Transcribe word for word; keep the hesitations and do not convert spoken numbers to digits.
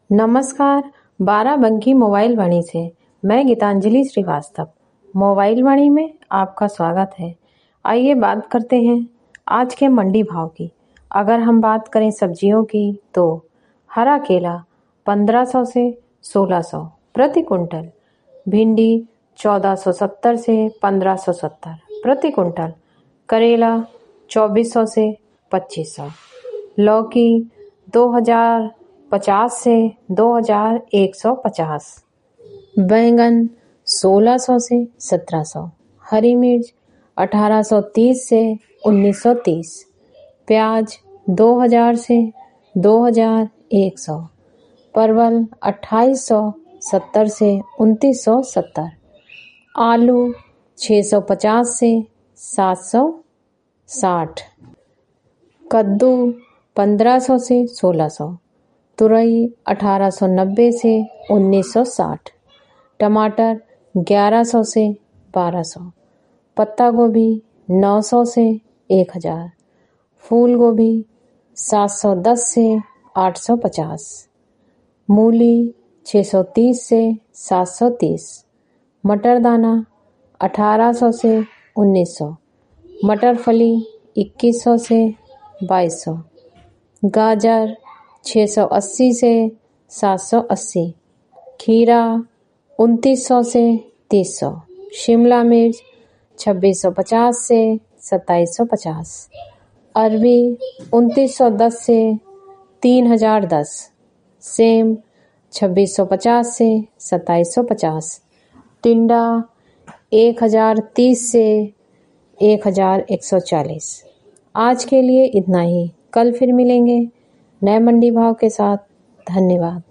नमस्कार। बाराबंकी मोबाइल वाणी से मैं गीतांजलि श्रीवास्तव मोबाइल वाणी में आपका स्वागत है। आइए बात करते हैं आज के मंडी भाव की। अगर हम बात करें सब्जियों की तो हरा केला पंद्रह सौ से सोलह सौ प्रति कुंटल, भिंडी चौदह सौ सत्तर से पंद्रह सौ सत्तर प्रति कुंटल, करेला चौबीस सौ से पच्चीस सौ, लौकी दो हजार पचास से दो हजार एक सौ पचास, बैंगन सोलह सौ से सत्रह सौ, हरी मिर्च अठारह सौ तीस से उन्नीस सौ तीस, प्याज दो हजार से दो हजार एक सौ, परवल अट्ठाईस सौ सत्तर से उनतीस सौ सत्तर, आलू छः सौ पचास से सात सौ साठ, कद्दू पंद्रह सौ से सोलह सौ, तुरई अठारह सौ नब्बे से उन्नीस सौ साठ, टमाटर ग्यारह सौ से बारह सौ, पत्ता गोभी नौ सौ से एक हज़ार, फूल गोभी सात सौ दस से आठ सौ पचास, मूली छः सौ तीस से सात सौ तीस, मटर दाना अठारह सौ से उन्नीस सौ, मटर फली इक्कीस सौ से बाईस सौ, गाजर छः सौ अस्सी से सात सौ अस्सी, खीरा उनतीस सौ से तीस सौ, शिमला मिर्च छब्बीस सौ पचास से सत्ताईस सौ पचास, अरबी उनतीस सौ दस से तीन हज़ार दस, सेम छब्बीस सौ पचास से सत्ताईस सौ पचास, टिंडा एक हज़ार तीस से एक हज़ार एक सौ चालीस। आज के लिए इतना ही। कल फिर मिलेंगे नए मंडी भाव के साथ। धन्यवाद।